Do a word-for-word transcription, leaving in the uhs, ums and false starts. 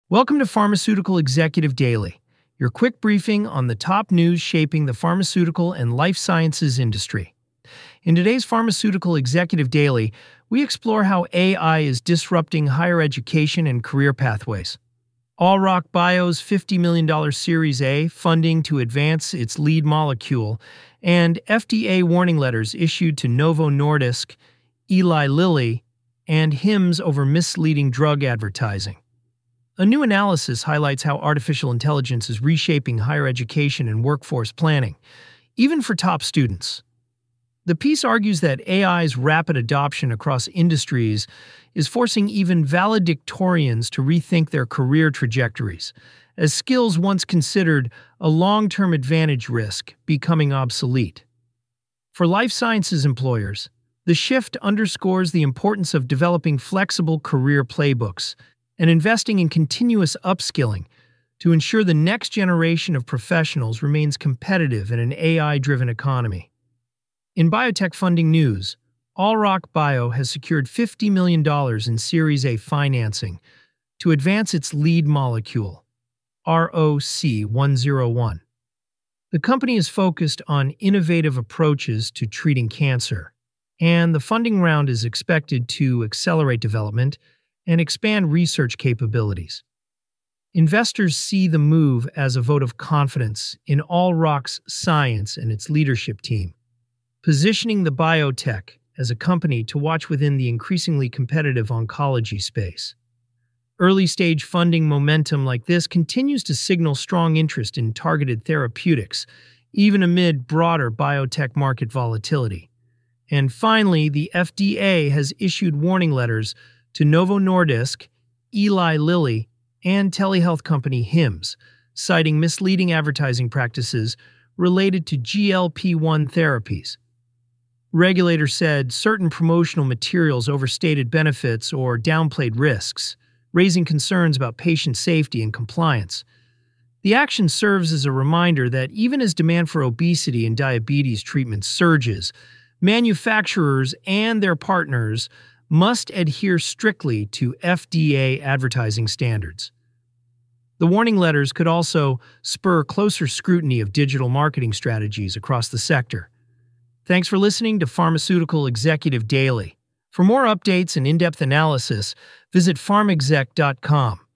Welcome to Pharmaceutical Executive Daily, your quick briefing on the top news shaping the pharmaceutical and life sciences industry. In today's Pharmaceutical Executive Daily, we explore how A I is disrupting higher education and career pathways. Allrock Bio's fifty million dollars Series A funding to advance its lead molecule, and F D A warning letters issued to Novo Nordisk, Eli Lilly, and Hims over misleading drug advertising. A new analysis highlights how artificial intelligence is reshaping higher education and workforce planning, even for top students. The piece argues that A I's rapid adoption across industries is forcing even valedictorians to rethink their career trajectories, as skills once considered a long-term advantage risk becoming obsolete. For life sciences employers, the shift underscores the importance of developing flexible career playbooks and investing in continuous upskilling to ensure the next generation of professionals remains competitive in an A I-driven economy. In biotech funding news, Allrock Bio has secured fifty million dollars in Series A financing to advance its lead molecule, R O C one oh one. The company is focused on innovative approaches to treating cancer, and the funding round is expected to accelerate development and expand research capabilities. Investors see the move as a vote of confidence in Allrock's science and its leadership team, positioning the biotech as a company to watch within the increasingly competitive oncology space. Early-stage funding momentum like this continues to signal strong interest in targeted therapeutics, even amid broader biotech market volatility. And finally, the F D A has issued warning letters to Novo Nordisk, Eli Lilly, and telehealth company Hims, citing misleading advertising practices related to G L P one therapies. Regulators said certain promotional materials overstated benefits or downplayed risks, raising concerns about patient safety and compliance. The action serves as a reminder that even as demand for obesity and diabetes treatments surges, manufacturers and their partners must adhere strictly to F D A advertising standards. The warning letters could also spur closer scrutiny of digital marketing strategies across the sector. Thanks for listening to Pharmaceutical Executive Daily. For more updates and in-depth analysis, visit pharmexec dot com.